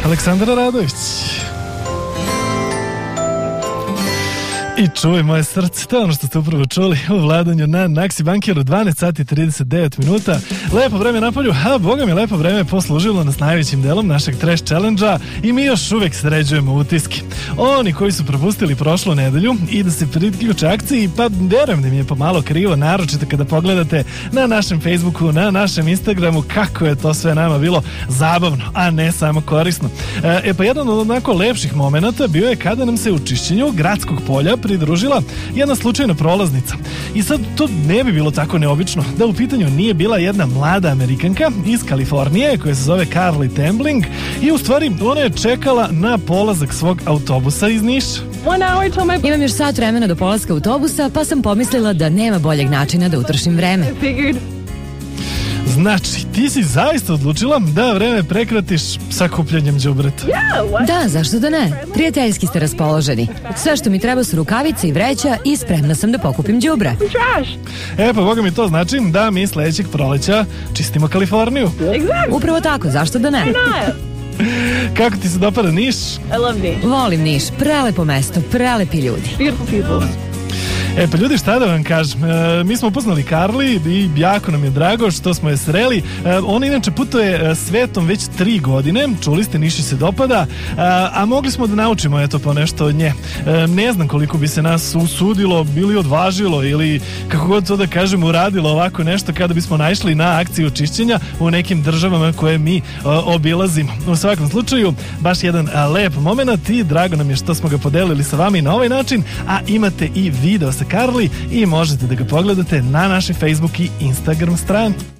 Aleksandra Radović. I čuvaj moje srce, to je ono što ste upravo čuli u vladanju na Naksi Bankeru, 12 sati 39 minuta. Lepo vreme napolju, a boga mi lepo vreme poslužilo nas najvećim delom našeg Trash Challenge-a i mi još uvek sređujemo utiske. Oni koji su propustili prošlu nedelju i da se priključe akciji, pa verujem da mi je pomalo krivo, naročito kada pogledate na našem Facebooku, na našem Instagramu, kako je to sve nama bilo zabavno, a ne samo korisno. Pa jedan od onako lepših momenata bio je kada nam se u čišćenju gradskog polja pridružila jedna slučajna prolaznica. I sad to ne bi bilo tako neobično da u pitanju nije bila jedna mlada Amerikanka iz Kalifornije koja se zove Carly Tembling i u stvari ona je čekala na polazak svog autobusa iz Niša. Imam još sat vremena do polaska autobusa, pa sam pomislila da nema boljeg načina da utrošim vreme. Znači, ti si zaista odlučila da vreme prekratiš sakupljanjem đubreta. Da, zašto da ne? Prijateljski ste raspoloženi. Sve što mi treba su rukavice i vreća i spremna sam da pokupim đubre. Pa boga mi to znači da mi sledećeg proleća čistimo Kaliforniju. Upravo tako, zašto da ne? Kako ti se dopada Niš? Volim Niš, prelepo mesto, prelepi ljudi. Pa ljudi, šta da vam kažem, mi smo upoznali Carly i jako nam je drago što smo je sreli. Ona inače putuje svetom već 3 godine, čuli ste, Niši se dopada, a mogli smo da naučimo eto po nešto od nje. Ne znam koliko bi se nas usudilo, bili odvažilo ili kako god to da kažem uradilo ovako nešto kada bismo naišli na akciju čišćenja u nekim državama koje mi obilazimo. U svakom slučaju, baš jedan lep moment i drago nam je što smo ga podelili sa vama i na ovaj način, a imate i video sa Carly i možete da ga pogledate na našoj Facebook i Instagram strani.